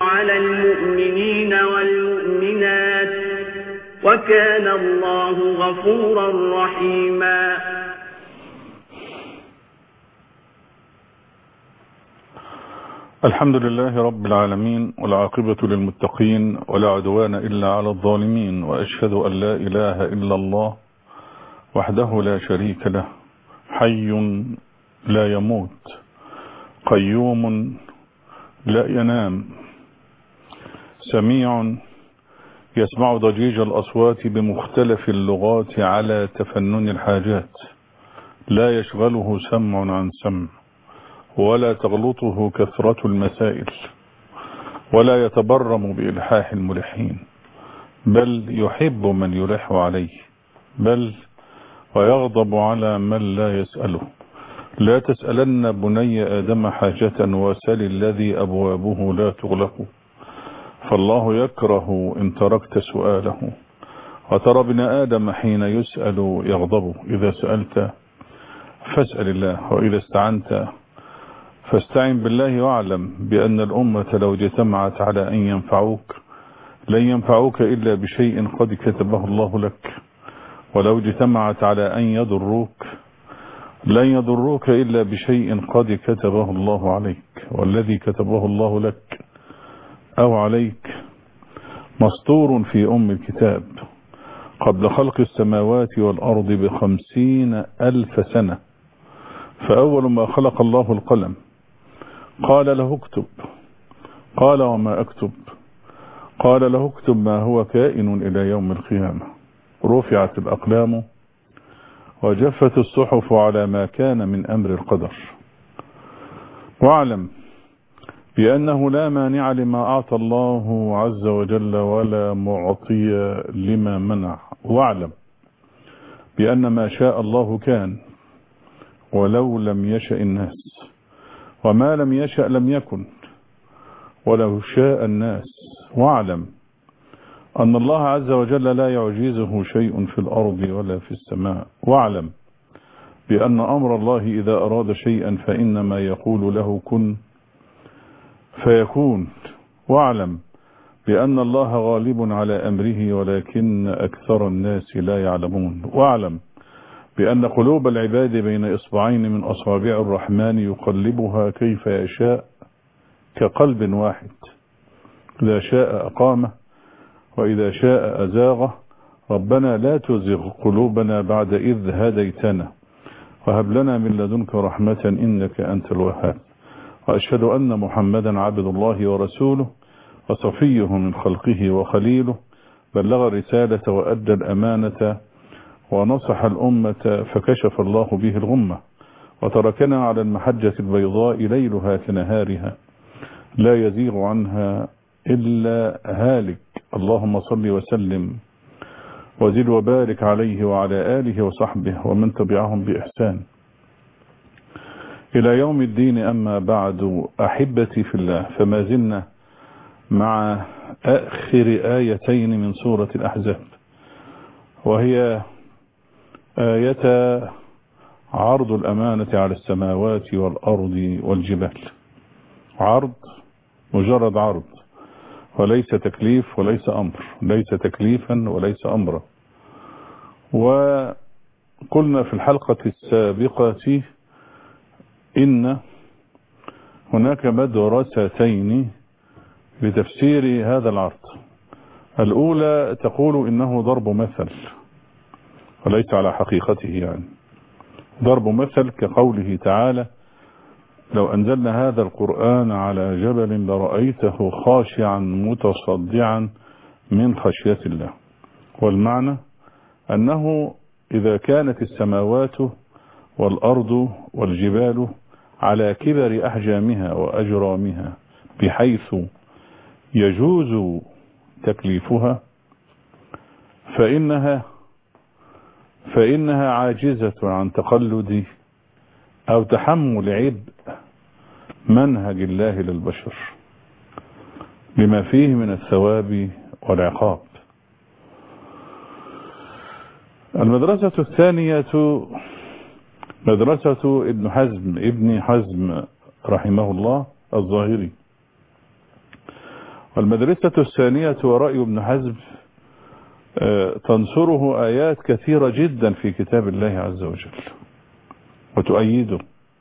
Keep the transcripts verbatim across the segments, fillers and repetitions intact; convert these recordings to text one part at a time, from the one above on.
على المؤمنين والمؤمنات وكان الله غفورا رحيما. الحمد لله رب العالمين، والعاقبة للمتقين، ولا عدوان إلا على الظالمين، وأشهد أن لا إله إلا الله وحده لا شريك له، حي لا يموت، قيوم لا ينام، سميع يسمع ضجيج الأصوات بمختلف اللغات على تفنن الحاجات، لا يشغله سمع عن سمع، ولا تغلطه كثرة المسائل، ولا يتبرم بإلحاح الملحين، بل يحب من يلح عليه، بل ويغضب على من لا يسأله. لا تسألن بني آدم حاجة وسل الذي أبوابه لا تغلق، فالله يكره إن تركت سؤاله. وترى ابن آدم حين يسأل يغضب. إذا سألت فاسأل الله، وإذا استعنت فاستعن بالله، واعلم بأن الأمة لو اجتمعت على أن ينفعوك لن ينفعوك إلا بشيء قد كتبه الله لك، ولو اجتمعت على أن يضروك لن يضروك إلا بشيء قد كتبه الله عليك، والذي كتبه الله لك أو عليك مسطور في أم الكتاب قبل خلق السماوات والأرض بخمسين ألف سنة. فأول ما خلق الله القلم قال له اكتب، قال وما أكتب؟ قال له اكتب ما هو كائن إلى يوم القيامة. رفعت الأقلام وجفت الصحف على ما كان من أمر القدر. واعلم بأنه لا مانع لما أعطى الله عز وجل ولا معطي لما منع. واعلم بأن ما شاء الله كان ولو لم يشأ الناس، وما لم يشأ لم يكن ولو شاء الناس. واعلم أن الله عز وجل لا يعجزه شيء في الأرض ولا في السماء. واعلم بأن أمر الله إذا أراد شيئا فإنما يقول له كن فيكون. واعلم بأن الله غالب على أمره ولكن أكثر الناس لا يعلمون. واعلم بأن قلوب العباد بين إصبعين من أصابع الرحمن يقلبها كيف يشاء كقلب واحد، إذا شاء أقامه وإذا شاء أزاغه. ربنا لا تزغ قلوبنا بعد إذ هديتنا وهب لنا من لدنك رحمة إنك أنت الوهاب. وأشهد أن محمدا عبد الله ورسوله وصفيه من خلقه وخليله، بلغ الرسالة وأدى الأمانة ونصح الأمة فكشف الله به الغمة، وتركنا على المحجة البيضاء ليلها كنهارها لا يزيغ عنها إلا هالك. اللهم صل وسلم وزد وبارك عليه وعلى آله وصحبه ومن تبعهم بإحسان إلى يوم الدين. أما بعد، أحبتي في الله، فما زلنا مع آخر آيتين من سورة الأحزاب، وهي آية عرض الأمانة على السماوات والأرض والجبال. عرض، مجرد عرض، وليس تكليف وليس أمر، ليس تكليفا وليس أمرا. وقلنا في الحلقة السابقة إن هناك مدرستين بتفسير هذا العرض. الأولى تقول إنه ضرب مثل وليس على حقيقته، يعني ضرب مثل كقوله تعالى: لو أنزلنا هذا القرآن على جبل لرأيته خاشعا متصدعا من خشية الله. والمعنى أنه إذا كانت السماوات والأرض والجبال على كبر أحجامها وأجرامها بحيث يجوز تكليفها فإنها فإنها عاجزة عن تقلد أو تحمل عبء منهج الله للبشر بما فيه من الثواب والعقاب. المدرسة الثانية مدرسة ابن حزم ابن حزم رحمه الله الظاهري، المدرسة الثانية ورأي ابن حزم تنصره آيات كثيرة جدا في كتاب الله عز وجل وتؤيده.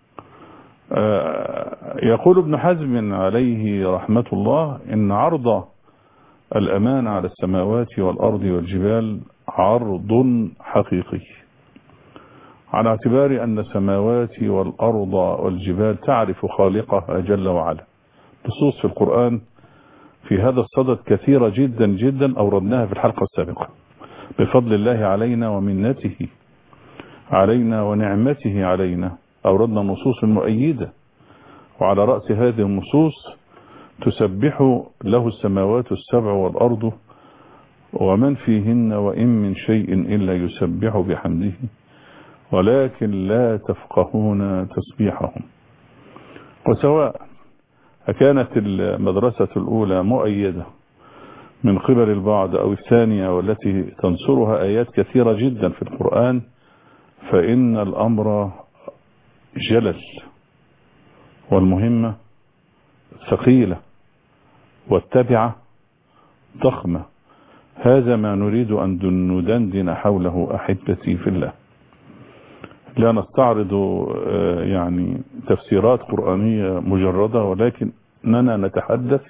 يقول ابن حزم عليه رحمة الله إن عرض الأمان على السماوات والأرض والجبال عرض حقيقي، على اعتبار أن السماوات والأرض والجبال تعرف خالقها جل وعلا. نصوص في القرآن في هذا الصدد كثيرة جدا جدا أوردناها في الحلقة السابقة بفضل الله علينا ومنته علينا ونعمته علينا. أوردنا نصوص مؤيدة، وعلى رأس هذه النصوص تسبح له السماوات السبع والأرض ومن فيهن وإن من شيء إلا يسبح بحمده ولكن لا تفقهون تسبيحهم. وسواء كانت المدرسة الأولى مؤيدة من قبل البعض أو الثانية والتي تنصرها آيات كثيرة جدا في القرآن، فإن الأمر جلل والمهمة ثقيلة والتبعة ضخمة. هذا ما نريد أن ندندن حوله أحبتي في الله. لا نستعرض يعني تفسيرات قرآنية مجردة، ولكننا نتحدث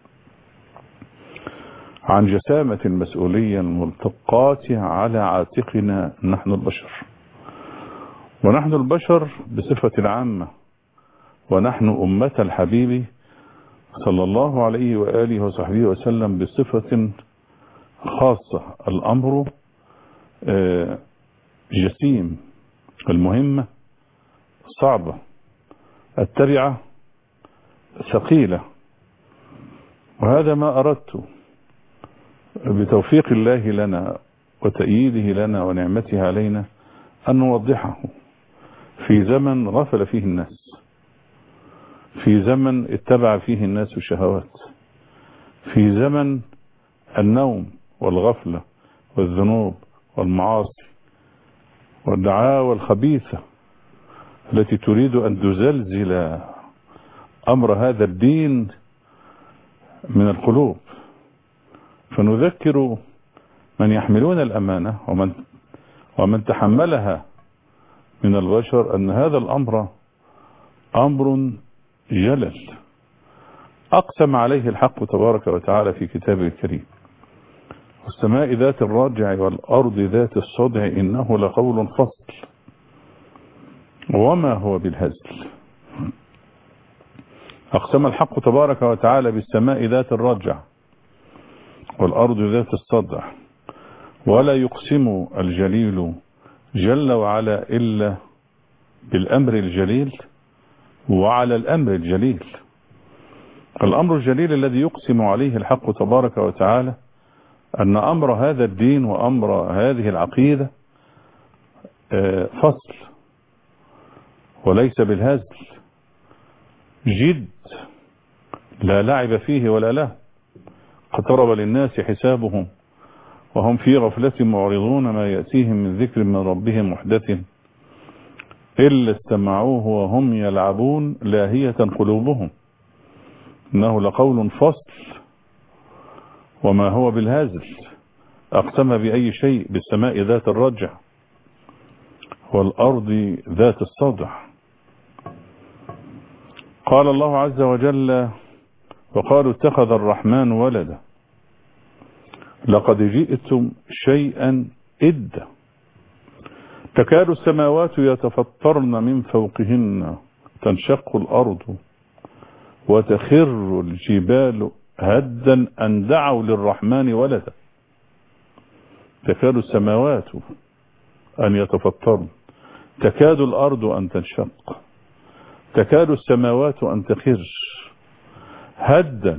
عن جسامة المسؤولية الملتقاة على عاتقنا نحن البشر. ونحن البشر بصفة عامة، ونحن أمة الحبيب صلى الله عليه وآله وصحبه وسلم بصفة خاصة. الأمر جسيم، المهمة صعبة، التبعة ثقيلة. وهذا ما أردت بتوفيق الله لنا وتأييده لنا ونعمته علينا أن نوضحه في زمن غفل فيه الناس، في زمن اتبع فيه الناس الشهوات، في زمن النوم والغفلة والذنوب والمعاصي والدعاوى الخبيثة التي تريد أن تزلزل أمر هذا الدين من القلوب. فنذكر من يحملون الأمانة ومن, ومن تحملها من البشر أن هذا الأمر أمر جلل أقسم عليه الحق تبارك وتعالى في كتابه الكريم: والسماء ذات الرجع والأرض ذات الصدع إنه لقول فصل وما هو بالهزل. أقسم الحق تبارك وتعالى بالسماء ذات الرجع والأرض ذات الصدع، ولا يقسم الجليل جل وعلا إلا بالأمر الجليل وعلى الأمر الجليل. الأمر الجليل الذي يقسم عليه الحق تبارك وتعالى أن أمر هذا الدين وأمر هذه العقيدة فصل وليس بالهزل، جد لا لعب فيه ولا له. اقترب للناس حسابهم وهم في غفلة معرضون، ما يأتيهم من ذكر من ربهم محدث إلا استمعوه وهم يلعبون لاهية قلوبهم إنه لقول فصل وما هو بالهزل. أقسم بأي شيء؟ بالسماء ذات الرجع والأرض ذات الصدع. قال الله عز وجل: وقالوا اتخذ الرحمن ولدا لقد جئتم شيئا إدا تكاد السماوات يتفطرن من فوقهن تنشق الأرض وتخر الجبال هدا أن دعوا للرحمن ولدا. تكاد السماوات أن يتفطرن، تكاد الأرض أن تنشق، تكاد السماوات أن تخر هدا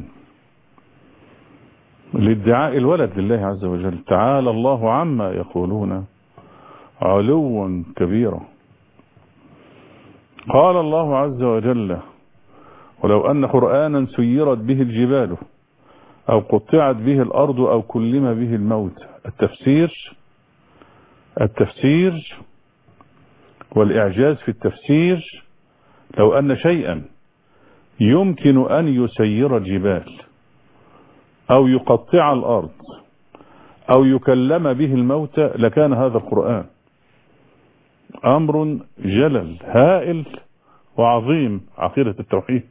لادعاء الولد لله عز وجل. تعالى الله عما يقولون علوا كبيرا. قال الله عز وجل: ولو أن قرآنا سيرت به الجبال أو قطعت به الأرض أو كلم به الموت. التفسير التفسير والإعجاز في التفسير: لو أن شيئا يمكن أن يسير الجبال أو يقطع الأرض أو يكلم به الموتى لكان هذا القرآن. أمر جلل هائل وعظيم. عقيدة التوحيد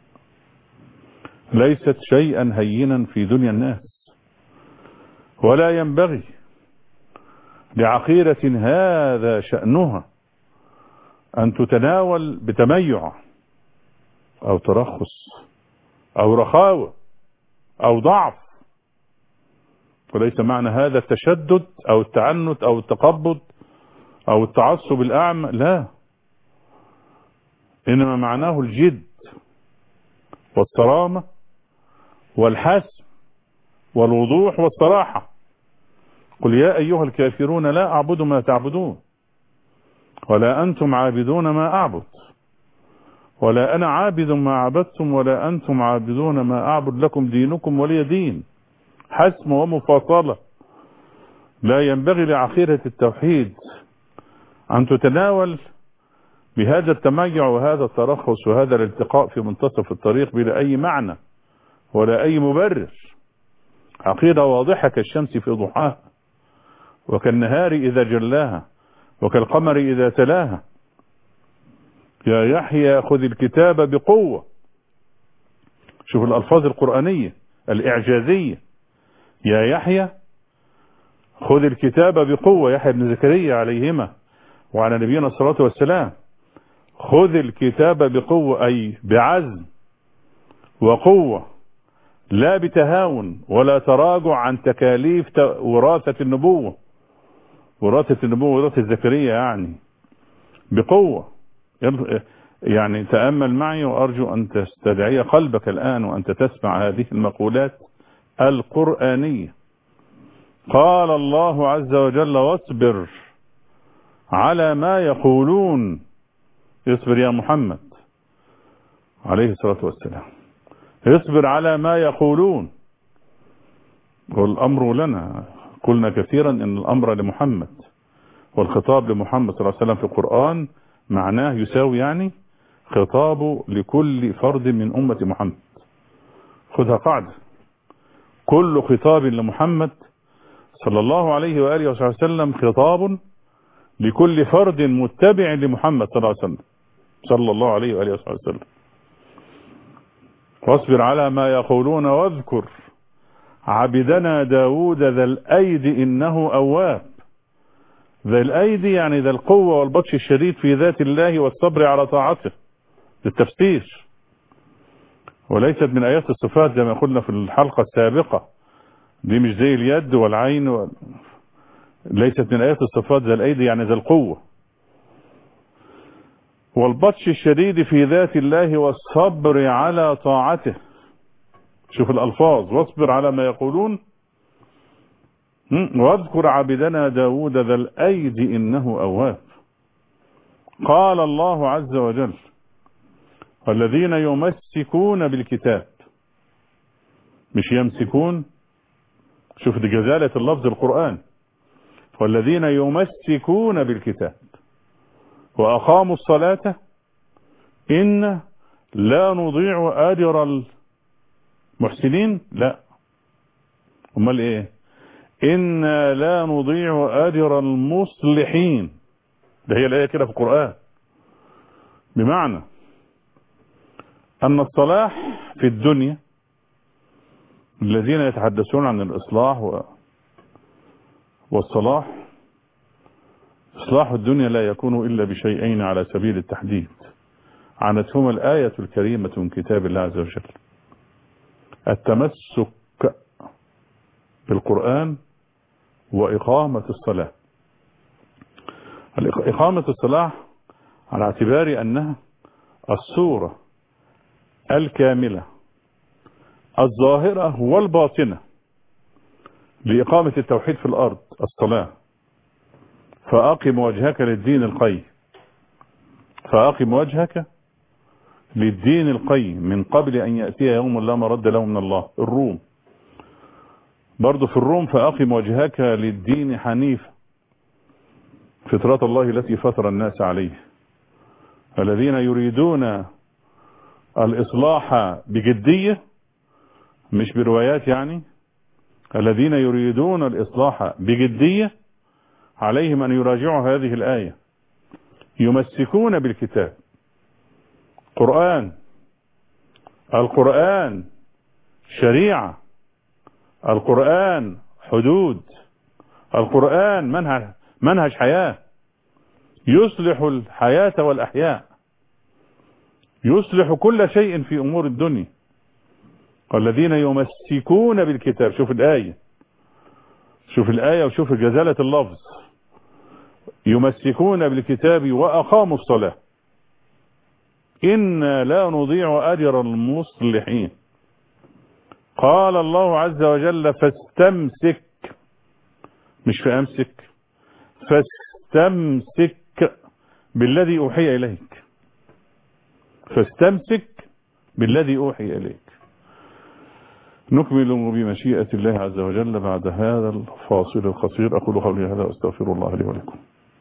ليست شيئا هينا في دنيا الناس، ولا ينبغي لعقيدة هذا شأنها أن تتناول بتميع أو ترخص أو رخاوة أو ضعف. وليس معنى هذا التشدد أو التعنت أو التقبض أو التعصب الأعمى، لا، إنما معناه الجد والصرامة والحسم والوضوح والصراحة. قل يا أيها الكافرون لا أعبد ما تعبدون ولا أنتم عابدون ما أعبد ولا أنا عابد ما عبدتم ولا أنتم عابدون ما أعبد لكم دينكم ولي دين. حسم ومفاصلة. لا ينبغي لعقيدة التوحيد أن تتناول بهذا التميع وهذا الترخص وهذا الالتقاء في منتصف الطريق بلا أي معنى ولا أي مبرر. عقيدة واضحة كالشمس في ضحاها وكالنهار إذا جلاها وكالقمر إذا تلاها. يا يحيى خذ الكتاب بقوة. شوف الألفاظ القرآنية الإعجازية. يا يحيى خذ الكتاب بقوة. يحيى بن زكريا عليهما وعلى نبينا الصلاة والسلام. خذ الكتاب بقوة أي بعزم وقوة، لا بتهاون ولا تراجع عن تكاليف وراثة النبوة. وراثة النبوة وراثة زكريا يعني بقوة. يعني تأمل معي وأرجو أن تستدعي قلبك الآن وأنت تسمع هذه المقولات القرآنية. قال الله عز وجل واصبر على ما يقولون. اصبر يا محمد عليه الصلاة والسلام، اصبر على ما يقولون. والأمر لنا. قلنا كثيرا أن الأمر لمحمد والخطاب لمحمد صلى الله عليه وسلم في القرآن معناه يساوي يعني خطابه لكل فرد من أمة محمد. خذها قاعدة. كل خطاب لمحمد صلى الله عليه وآله وسلم خطاب لكل فرد متبع لمحمد صلى الله عليه وسلم صلى الله عليه وآله وسلم. واصبر على ما يقولون واذكر عبدنا داود ذا الأيد إنه أواب. ذا الأيد يعني ذا القوة والبطش الشديد في ذات الله والصبر على طاعته. للتفسير. وليست من آيات الصفات زي ما قلنا في الحلقة السابقة. دي مش زي اليد والعين و... ليست من آيات الصفات. ذا الأيد يعني ذا القوة والبطش الشديد في ذات الله والصبر على طاعته. شوف الألفاظ. واصبر على ما يقولون واذكر عبدنا داود ذا الأيد إنه أواب. قال الله عز وجل والذين يمسكون بالكتاب. مش يمسكون. شوف دي جزالة اللفظ القرآن. والذين يمسكون بالكتاب وأقاموا الصلاة إن لا نضيع أجر المحسنين. لا، امال ايه؟ إنا لا نضيع أجر المصلحين. ده هي الآية كده في القرآن. بمعنى أن الصلاح في الدنيا الذين يتحدثون عن الإصلاح و... والصلاح. إصلاح الدنيا لا يكون إلا بشيئين على سبيل التحديد عنتهما الآية الكريمة من كتاب الله عز وجل: التمسك بالقرآن وإقامة الصلاة. إقامة الصلاة على اعتبار أنها الصورة الكاملة الظاهرة والباطنة لإقامة التوحيد في الأرض، الصلاة. فأقم وجهك للدين القيم. فأقم وجهك للدين القيم من قبل أن يأتي يوم لا مرد له من الله. الروم برضو في الروم: فأقم وجهك للدين حنيفا فطرة الله التي فطر الناس عليه. الذين يريدون الإصلاح بجدية مش بروايات يعني. الذين يريدون الإصلاح بجدية عليهم أن يراجعوا هذه الآية. يمسكون بالكتاب. قرآن، القرآن شريعة، القرآن حدود، القرآن منهج منهج حياة يصلح الحياة والأحياء، يصلح كل شيء في أمور الدنيا. والذين يمسكون بالكتاب. شوف الآية، شوف الآية وشوف جزالة اللفظ. يمسكون بالكتاب وأقاموا الصلاة إنا لا نضيع أجر المصلحين. قال الله عز وجل فاستمسك، مش فأمسك، فاستمسك بالذي أوحي إليك، فاستمسك بالذي أوحي إليك. نكمل بمشيئة الله عز وجل بعد هذا الفاصل القصير. أقول قولي هذا وأستغفر الله لي ولكم.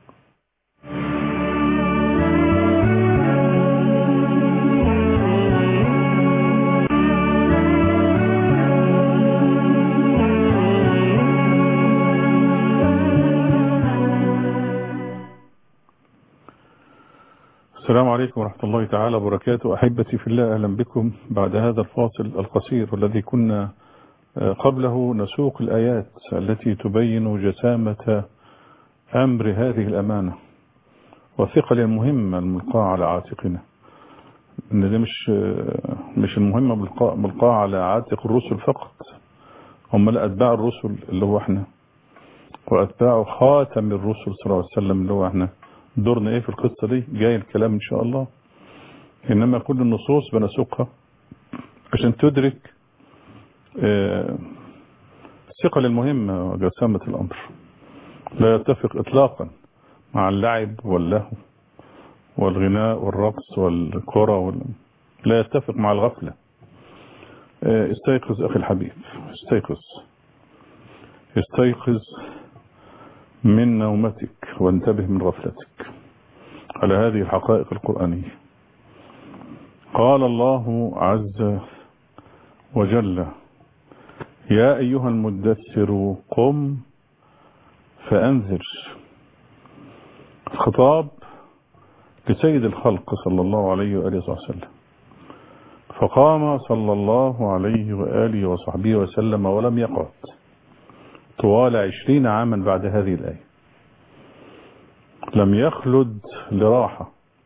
السلام عليكم ورحمة الله تعالى وبركاته. أحبتي في الله، أهلا بكم بعد هذا الفاصل القصير والذي كنا قبله نسوق الآيات التي تبين جسامة أمر هذه الأمانة والثقل المهمة الملقاة على عاتقنا. إن ده مش مش المهمة ملقاة على عاتق الرسل فقط، هم أتباع الرسل اللي هو احنا، وأتباع خاتم الرسل صلى الله عليه وسلم اللي هو احنا. دورنا ايه في القصة دي؟ جاي الكلام ان شاء الله. انما كل النصوص بنسوقها عشان تدرك اه الثقل المهمة وجسامة الامر. لا يتفق اطلاقا مع اللعب واللهو والغناء والرقص والكرة وال... لا يتفق مع الغفلة. اه استيقظ اخي الحبيب، استيقظ استيقظ من نومتك وانتبه من غفلتك على هذه الحقائق القرآنية. قال الله عز وجل يا أيها المدثر قم فأنذر. خطاب لسيد الخلق صلى الله عليه وآله وسلم، فقام صلى الله عليه وآله وصحبه وسلم ولم يقعد طوال عشرين عاما بعد هذه الآية. لم يخلد لراحة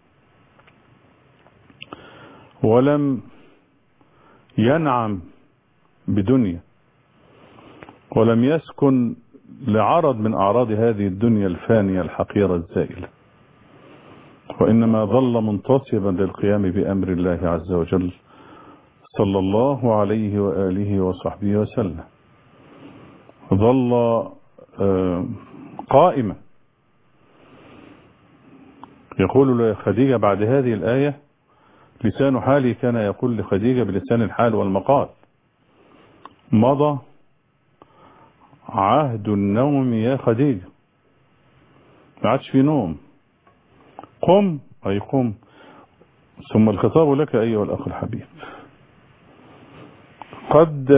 ولم ينعم بدنيا ولم يسكن لعرض من أعراض هذه الدنيا الفانية الحقيرة الزائلة، وإنما ظل منتصبا للقيام بأمر الله عز وجل صلى الله عليه وآله وصحبه وسلم. ظل قائما. يقول لخديجة بعد هذه الآية لسان حالي كان يقول لخديجة بلسان الحال والمقال مضى عهد النوم يا خديجة، ما عادش في نوم. قم أي قم. ثم الخطاب لك أيها الأخ الحبيب. قد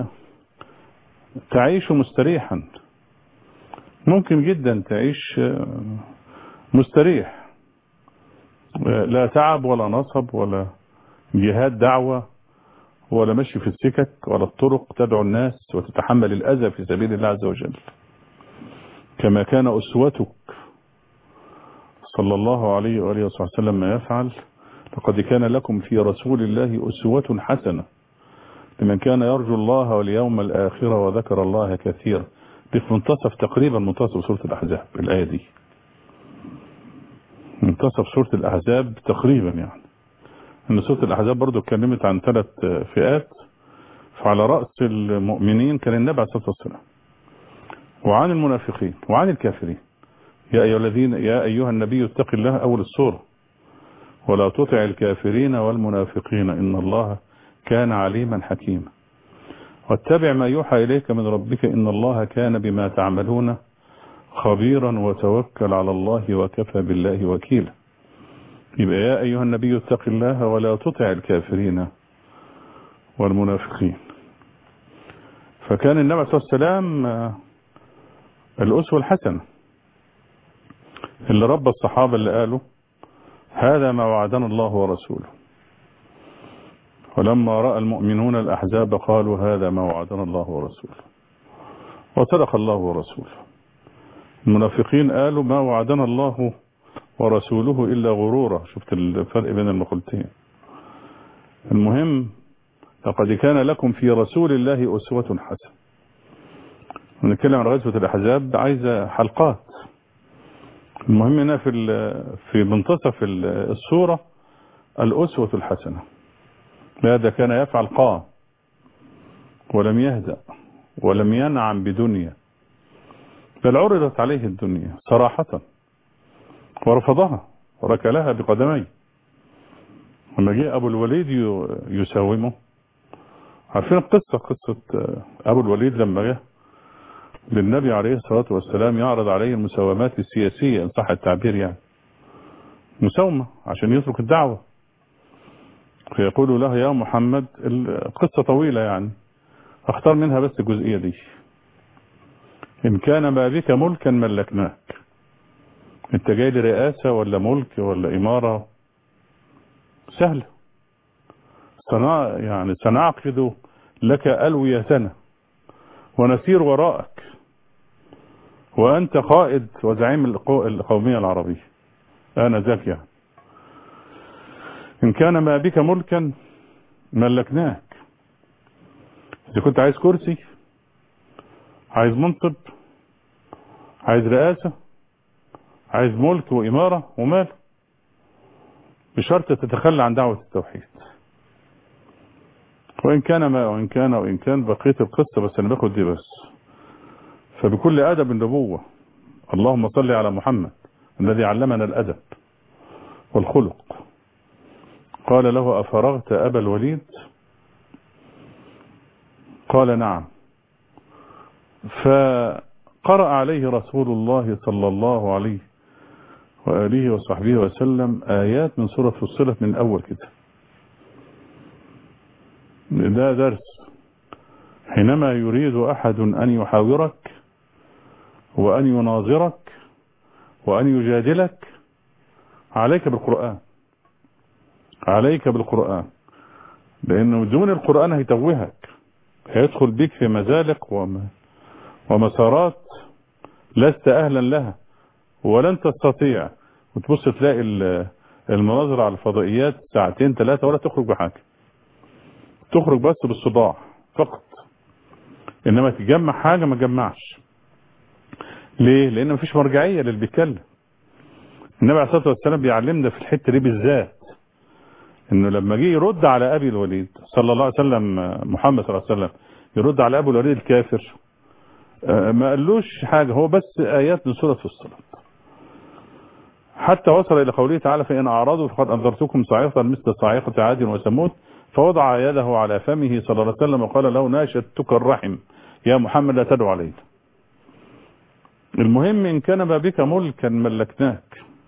تعيش مستريحا، ممكن جدا تعيش مستريح، لا تعب ولا نصب ولا جهاد دعوة ولا مشي في السكك ولا الطرق تدعو الناس وتتحمل الأذى في سبيل الله عز وجل، كما كان أسوتك صلى الله عليه وآله وسلم ما يفعل. لقد كان لكم في رسول الله أسوة حسنة لمن كان يرجو الله واليوم الآخر وذكر الله كثيرا. دي في منتصف تقريبا منتصف سورة الأحزاب الآية دي، منتصف سورة الأحزاب تقريبا. يعني ان سورة الأحزاب برضو اتكلمت عن ثلاث فئات، فعلى رأس المؤمنين كان النبي عليه الصلاة والسلام، وعن المنافقين وعن الكافرين. يا أيها الذين يا أيها النبي اتق الله أول السورة ولا تطع الكافرين والمنافقين إن الله كان عليما حكيما واتبع ما يوحى إليك من ربك إن الله كان بما تعملون خبيرا وتوكل على الله وكفى بالله وكيلا. يبقى يا أيها النبي اتق الله ولا تطع الكافرين والمنافقين. فكان النبي صلى الله عليه وسلم الأسوة الحسنة اللي ربى الصحابة اللي قالوا هذا ما وعدنا الله ورسوله، ولما رأى المؤمنون الأحزاب قالوا هذا ما وعدنا الله ورسوله، وصدق الله ورسوله. المنافقين قالوا ما وعدنا الله ورسوله إلا غرورا. شفت الفرق بين المقولتين. المهم لقد كان لكم في رسول الله أسوة حسنة. نتكلم عن غزوة الأحزاب عايزة حلقات. المهم هنا في في منتصف السورة الأسوة الحسنة. ماذا كان يفعل؟ قام ولم يهدأ ولم ينعم بدنيا، بل عرضت عليه الدنيا صراحة ورفضها وركلها بقدميه. لما جاء أبو الوليد يساومه، عارفين القصة، قصة أبو الوليد لما جاء للنبي عليه الصلاة والسلام يعرض عليه المساومات السياسية إن صح التعبير، يعني مساومة عشان يترك الدعوة. فيقول له يا محمد، القصة طويلة يعني اختار منها بس الجزئية دي، إن كان ما بك ملكا ملكناك. انت جاي لرئاسة ولا ملك ولا إمارة؟ سهلة. صنع يعني سنعقد لك ألويتنا ونسير وراءك، وأنت قائد وزعيم القومية العربية آنذاك. يعني إن كان ما بك ملكا ملكناك. إذا كنت عايز كرسي، عايز منصب، عايز رئاسة، عايز ملك وإمارة ومال، بشرط تتخلى عن دعوة التوحيد. وإن كان ما وإن كان وإن كان بقية القصة، بس أنا باخد دي بس. فبكل أدب النبوة، اللهم صل على محمد الذي علمنا الأدب والخلق. قال له أفرغت أبا الوليد؟ قال نعم. فقرأ عليه رسول الله صلى الله عليه وآله وصحبه وسلم آيات من سورة فصلت من أول كده. ده درس. حينما يريد أحد أن يحاورك وأن يناظرك وأن يجادلك، عليك بالقرآن، عليك بالقرآن، لأنه دون القرآن هيتوهك، هيدخل بك في مزالق ومسارات لست أهلا لها ولن تستطيع. وتبص تلاقي المناظرة على الفضائيات ساعتين ثلاثة ولا تخرج بحاجة، تخرج بس بالصداع فقط. إنما تجمع حاجة ما تجمعش. ليه؟ لأن مفيش مرجعية للي بيتكلم. النبي عليه الصلاة والسلام بيعلمنا في الحتة دي بالذات، إنه لما جه يرد على أبي الوليد صلى الله عليه وسلم، محمد صلى الله عليه وسلم يرد على أبو الوليد الكافر، ما قالوش حاجة، هو بس آيات من سورة الصلاة، حتى وصل إلى قوله تعالى فإن أعرضوا فقد أنذرتكم صاعقة مثل صاعقة عاد وثمود، فوضع يده على فمه صلى الله عليه وسلم وقال له ناشدتك الرحم يا محمد لا تدعو علينا. المهم إن كان ما بك ملكا ملكناك.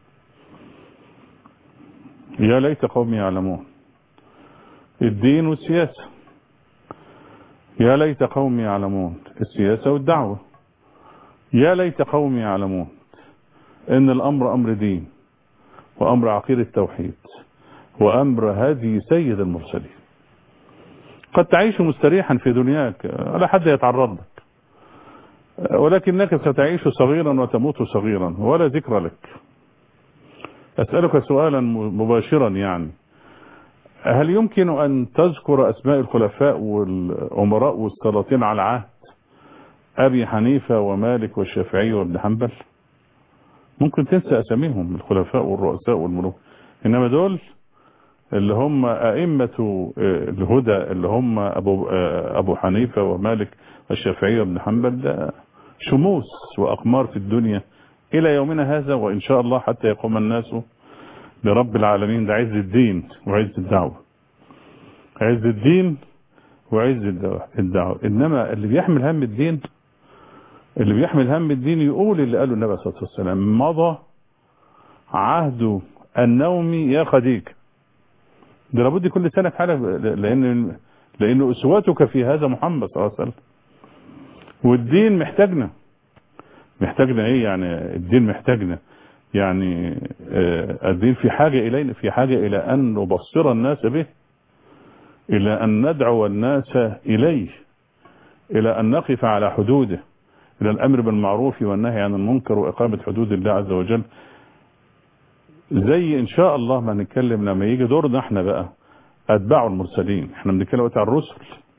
يا ليت قومي يعلمون. الدين والسياسة. يا ليت قومي يعلمون. السياسة والدعوة. يا ليت قومي يعلمون إن الأمر أمر دين، وأمر عقيدة التوحيد، وأمر هدي سيد المرسلين. قد تعيش مستريحا في دنياك ولا حد يتعرض لك، ولكنك ستعيش صغيرا وتموت صغيرا ولا ذكر لك. أسألك سؤالا مباشرا، يعني هل يمكن أن تذكر أسماء الخلفاء والأمراء والسلاطين على عهد أبي حنيفة ومالك والشافعي وابن حنبل؟ ممكن تنسى أساميهم، الخلفاء والرؤساء والملوك، إنما دول اللي هم أئمة الهدى، اللي هم أبو, أبو حنيفة ومالك والشافعي وابن حنبل، ده شموس وأقمار في الدنيا إلى يومنا هذا، وإن شاء الله حتى يقوم الناس برب العالمين. ده عز الدين وعز الدعوة، عز الدين وعز الدعوة. إنما اللي بيحمل هم الدين، اللي بيحمل هم الدين يقول اللي قاله النبي صلى الله عليه وسلم مضى عهد النوم يا خديج. ده لابد كل سنة في حالة، لأن لأن أسوتك في هذا محمد صلى الله عليه وسلم. والدين محتاجنا. محتاجنا ايه يعني؟ الدين محتاجنا يعني الدين في حاجة إلينا، في حاجة إلى أن نبصر الناس به، إلى أن ندعو الناس إليه، إلى أن نقف على حدوده، إلى الأمر بالمعروف والنهي عن المنكر وإقامة حدود الله عز وجل. زي إن شاء الله ما نتكلم لما يجي دورنا احنا بقى أتباع المرسلين. احنا بنتكلم عن الرسل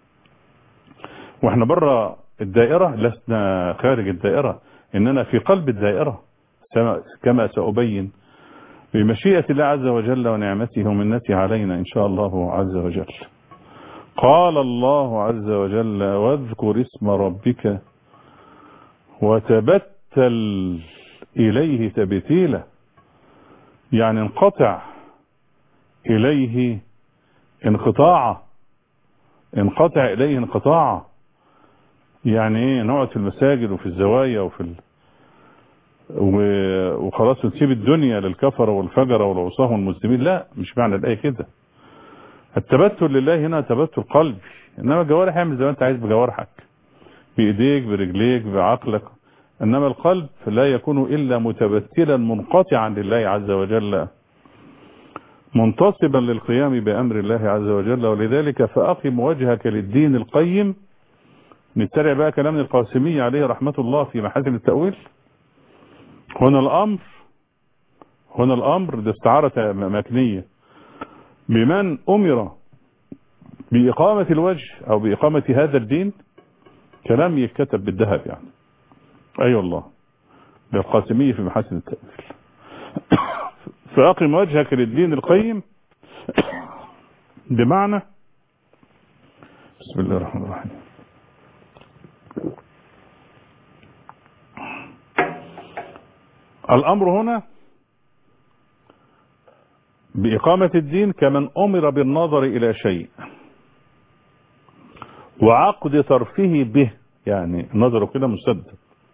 واحنا بره الدائرة، لسنا خارج الدائرة، إننا في قلب الدائرة كما سأبين بمشيئة الله عز وجل ونعمته ومنته علينا إن شاء الله عز وجل. قال الله عز وجل: واذكر اسم ربك وتبتل إليه تبتيلا، يعني انقطع إليه انقطاعا، انقطع إليه انقطاعا. يعني ايه؟ نقعد في المساجد وفي الزوايا وفي ال... وخلاص نسيب الدنيا للكفرة والفجرة والعصاه والمسلمين؟ لا، مش معنى الآية كده. التبتل لله هنا تبتل قلبي، انما الجوارح اعمل زي ما انت عايز بجوارحك، بايديك برجليك بعقلك، انما القلب لا يكون الا متبتلا منقطعا لله عز وجل، منتصبا للقيام بامر الله عز وجل. ولذلك فاقم وجهك للدين القيم. نتبع بقى كلام القاسمي عليه رحمة الله في محاسن التأويل. هنا الامر هنا الامر ده استعارة مكنية بمن امر باقامة الوجه او باقامة هذا الدين. كلام يتكتب بالذهب يعني. اي أيوة والله، للقاسمية في محاسن التأويل. فاقم وجهك للدين القيم بمعنى، بسم الله الرحمن الرحيم، الامر هنا بإقامة الدين كمن أمر بالنظر إلى شيء وعقد طرفه به، يعني نظره كده مسدد،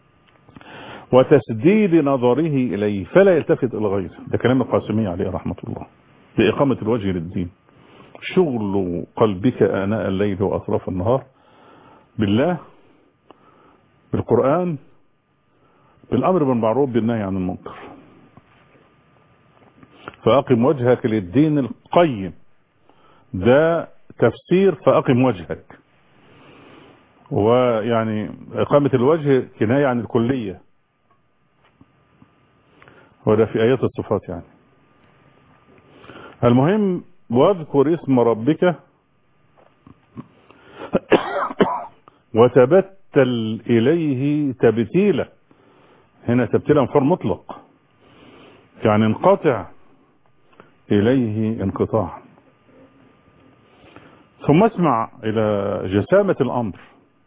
وتسديد نظره إليه فلا يلتفت إلى غيره. ده كلام القاسمي عليه رحمة الله. بإقامة الوجه للدين، شغل قلبك آناء الليل وأطراف النهار بالله، بالقرآن، بالأمر بالمعروف بالنهي عن المنكر. فأقم وجهك للدين القيم، ده تفسير فأقم وجهك. ويعني إقامة الوجه كناية عن الكلية، وده في آيات الصفات يعني. المهم، واذكر اسم ربك وتبتل إليه تبتيلا. هنا تبتيلا مفعول مطلق، يعني انقطع إليه انقطاعا. ثم اسمع إلى جسامة الأمر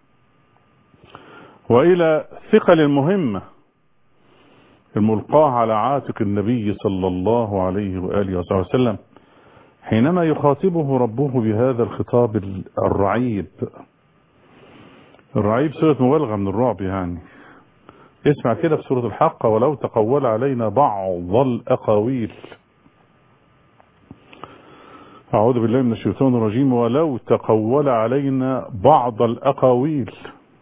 وإلى ثقل المهمة الملقاة على عاتق النبي صلى الله عليه وآله وصحبه وسلم حينما يخاطبه ربه بهذا الخطاب الرعيب. الرعيب صيغة مبالغة من الرعب يعني. اسمع كده في سورة الحق: ولو تقول علينا بعض الأقاويل. أعوذ بالله من الشيطان الرجيم. ولو تقول علينا بعض الأقاويل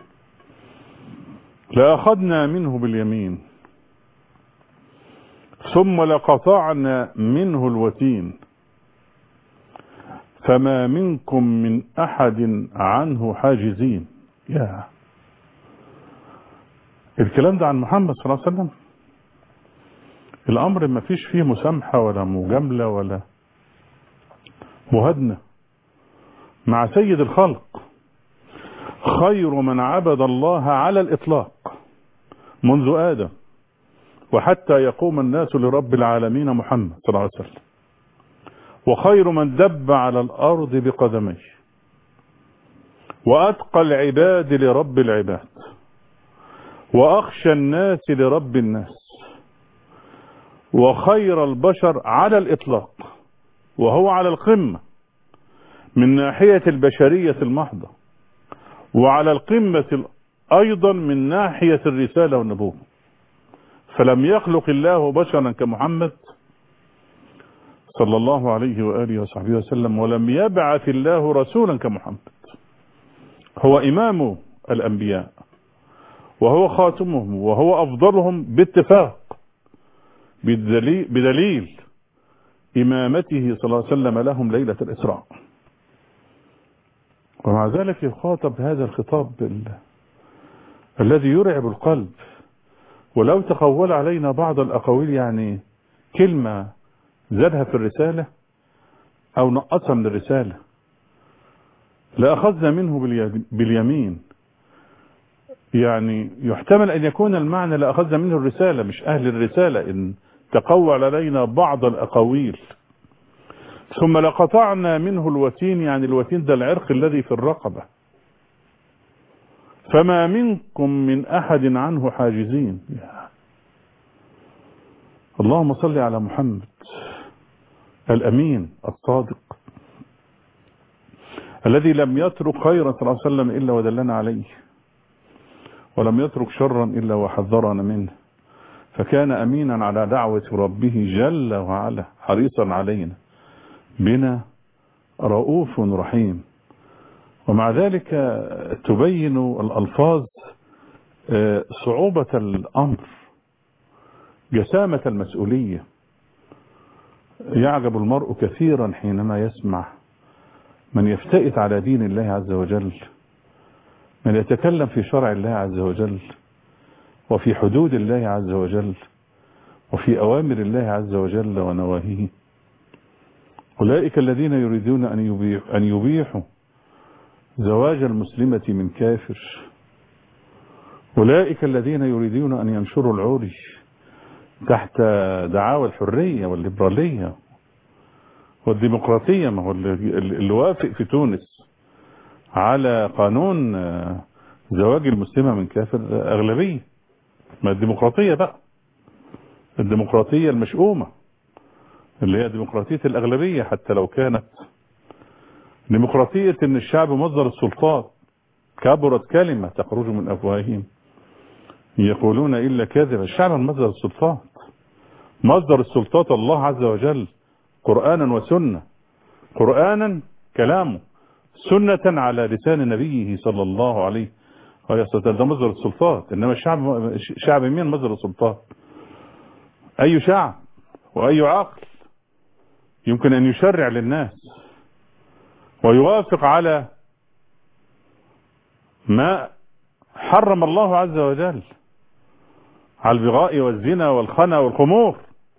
لأخذنا منه باليمين ثم لقطعنا منه الوتين فما منكم من أحد عنه حاجزين. يا الكلام ده عن محمد صلى الله عليه وسلم. الأمر ما فيش فيه مسامحة ولا مجاملة ولا مهدنة مع سيد الخلق، خير من عبد الله على الإطلاق منذ آدم وحتى يقوم الناس لرب العالمين محمد صلى الله عليه وسلم، وخير من دب على الأرض بقدميه، وأتقى العباد لرب العباد، وأخشى الناس لرب الناس، وخير البشر على الإطلاق، وهو على القمة من ناحية البشرية المحضة، وعلى القمة أيضا من ناحية الرسالة والنبوة. فلم يخلق الله بشرا كمحمد صلى الله عليه وآله وصحبه وسلم، ولم يبعث الله رسولا كمحمد. هو إمام الأنبياء وهو خاتمهم وهو أفضلهم باتفاق، بدليل, بدليل إمامته صلى الله عليه وسلم لهم ليلة الإسراء. ومع ذلك يخاطب هذا الخطاب الذي يرعب القلب. ولو تقول علينا بعض الأقاويل، يعني كلمة زادها في الرسالة أو نقصها من الرسالة، لأخذنا منه باليمين. يعني يحتمل أن يكون المعنى لأخذنا منه الرسالة، مش أهل الرسالة، إن تقول علينا بعض الأقاويل. ثم لقطعنا منه الوتين، يعني الوتين ده العرق الذي في الرقبة، فما منكم من أحد عنه حاجزين. اللهم صل على محمد الأمين الصادق الذي لم يترك خيرا صلى الله عليه وسلم إلا ودلنا عليه، ولم يترك شرا إلا وحذرنا منه، فكان أمينا على دعوة ربه جل وعلا، حريصا علينا بنا، رؤوف رحيم. ومع ذلك تبين الألفاظ صعوبة الأمر، جسامة المسؤولية. يعجب المرء كثيرا حينما يسمع من يفتئت على دين الله عز وجل، من يتكلم في شرع الله عز وجل، وفي حدود الله عز وجل، وفي أوامر الله عز وجل ونواهيه. أولئك الذين يريدون أن يبيح أن يبيحوا زواج المسلمة من كافر، أولئك الذين يريدون أن ينشروا العري تحت دعاوى الحرية والليبرالية والديمقراطية. ما هو اللي وافق في تونس على قانون زواج المسلمة من كافر أغلبية. ما الديمقراطية بقى، الديمقراطية المشؤومة اللي هي ديمقراطية الأغلبية، حتى لو كانت ديمقراطية إن الشعب مصدر السلطات. كبرت كلمة تخرج من أفواههم يقولون إلا كذب. الشعب مصدر السلطات، مصدر السلطات الله عز وجل، قرآنا وسنة. قرآنا كلامه، سنة على لسان نبيه صلى الله عليه وسلم، ده مصدر السلطات. إنما الشعب، شعب مين مصدر السلطات؟ أي شعب وأي عقل يمكن أن يشرع للناس ويوافق على ما حرم الله عز وجل، على البغاء والزنا والخنا والخمور.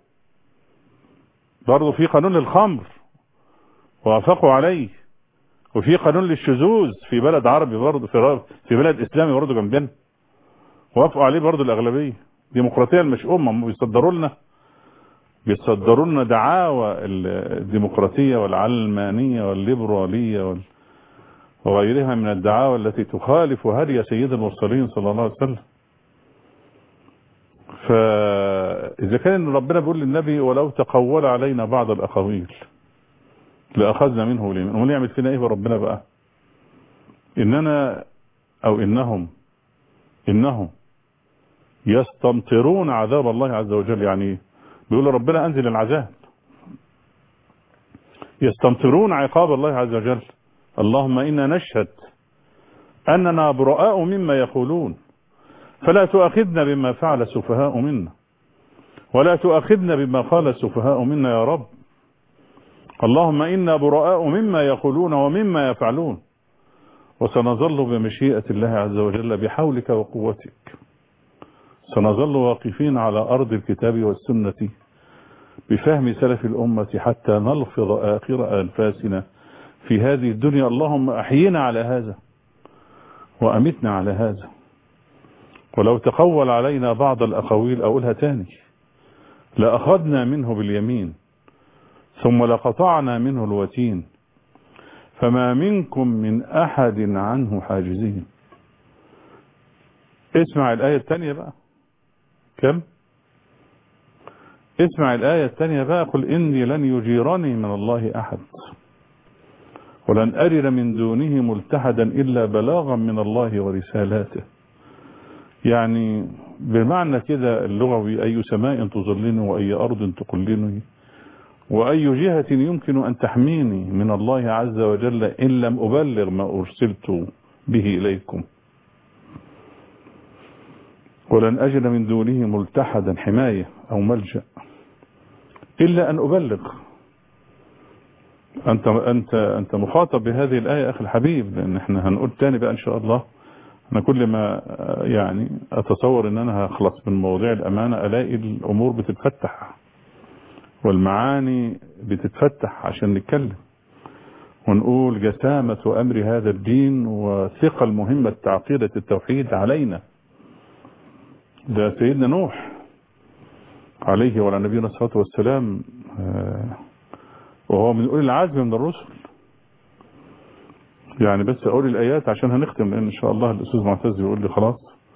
برضو في قانون للخمر ووافقوا عليه، وفي قانون للشذوذ في بلد عربي، برضو في في بلد إسلامي برضو جنبنا وافقوا عليه برضو الأغلبية. ديمقراطية المشؤومة. هم بيصدروا لنا بيصدروا لنا دعاوى الديمقراطية والعلمانية والليبرالية وغيرها من الدعاوى التي تخالف هدي سيد المرسلين صلى الله عليه وسلم. فإذا كان ربنا بيقول للنبي ولو تقول علينا بعض الأقاويل لأخذنا منه اليمين، ومن يعمل فينا إيه ربنا بقى؟ إننا أو إنهم إنهم يستمطرون عذاب الله عز وجل. يعني بيقول ربنا أنزل العذاب، يستمطرون عقاب الله عز وجل. اللهم إنا نشهد أننا براء مما يقولون، فلا تؤاخذنا بما فعل السفهاء منا، ولا تؤاخذنا بما قال السفهاء منا يا رب. اللهم إنا براء مما يقولون ومما يفعلون، وسنظل بمشيئة الله عز وجل بحولك وقوتك. سنظل واقفين على أرض الكتاب والسنة بفهم سلف الأمة حتى نلفظ آخر أنفاسنا في هذه الدنيا. اللهم أحيينا على هذا وأمتنا على هذا. ولو تقول علينا بعض الأقاويل، أقولها تاني، لأخذنا منه باليمين ثم لقطعنا منه الوتين، فما منكم من أحد عنه حاجزين. اسمع الآية الثانية بقى. كم؟ اسمع الآية الثانية بقى. قل إني لن يجيرني من الله أحد ولن أجد من دونه ملتحدا إلا بلاغا من الله ورسالاته. يعني بمعنى كده اللغوي، أي سماء تظلني وأي أرض تقلني وأي جهة يمكن أن تحميني من الله عز وجل إن لم أبلغ ما أرسلت به إليكم. ولن أجد من دونه ملتحدا حماية أو ملجأ إلا أن أبلغ. أنت أنت أنت مخاطب بهذه الآية أخي الحبيب، لأن احنا هنقول تاني بقى إن شاء الله. أنا كل ما يعني أتصور إن أنا هخلص من مواضيع الأمانة ألاقي الأمور بتتفتح والمعاني بتتفتح عشان نتكلم ونقول جسامة أمر هذا الدين وثقل مهمة عقيدة التوحيد علينا. ده سيدنا نوح عليه وعلى نبينا الصلاة والسلام، وهو من أولي العزم من الرسل. يعني بس أقول الآيات عشان هنختم، لأن إن شاء الله الأستاذ معتز يقول لي خلاص.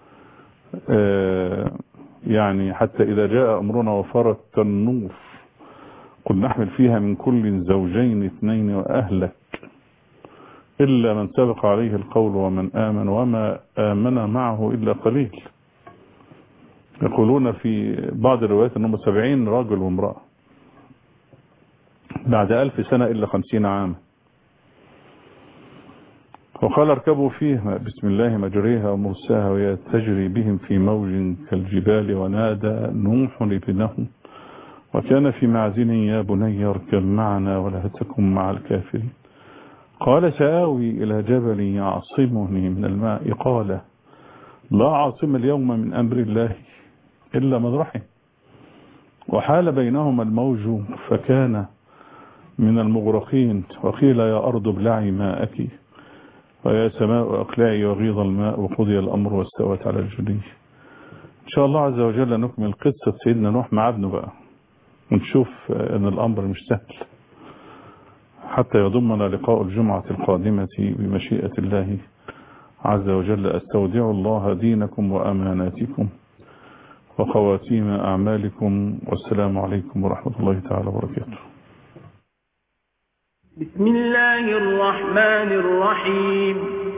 يعني حتى إذا جاء أمرنا وفارت النور قل نحمل فيها من كل زوجين اثنين وأهلك إلا من سبق عليه القول ومن آمن وما آمن معه إلا قليل. يقولون في بعض الروايات أنهم سبعين راجل وامرأة بعد ألف سنة إلا خمسين عاما. وقال اركبوا فيها بسم الله مجريها ومرساها وهي تجري بهم في موج كالجبال ونادى نوح ابنه وكان في معزل يا بني اركب معنا ولا تكن مع الكافرين قال سآوي إلى جبل يعصمني من الماء قال لا عاصم اليوم من أمر الله إلا من رحم وحال بينهما الموج فكان من المغرقين وقيل يا أرض ابلعي ماءك ويا سماء أقلعي وغيض الماء وقضي الأمر واستوت على الجدي. إن شاء الله عز وجل نكمل قصة سيدنا نوح مع ابنه بقى ونشوف أن الأمر مش سهل حتى يضمنا لقاء الجمعة القادمة بمشيئة الله عز وجل. أستودع الله دينكم وأماناتكم وخواتيم أعمالكم والسلام عليكم ورحمة الله تعالى وبركاته. بسم الله الرحمن الرحيم.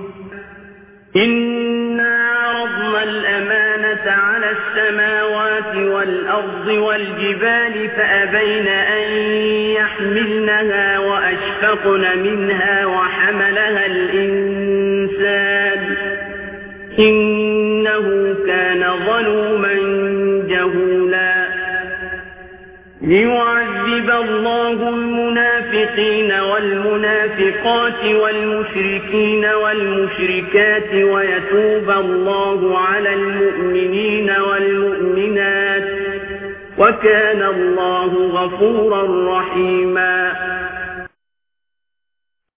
إنا عرضنا الأمانة على السماوات والأرض والجبال فأبين أن يحملنها وأشفقن منها وحملها الإنسان إنه كان ظلوما جهولا. ليعذب الله المنافقين والمنافقات والمشركين والمشركات ويتوب الله على المؤمنين والمؤمنات وكان الله غفورا رحيما.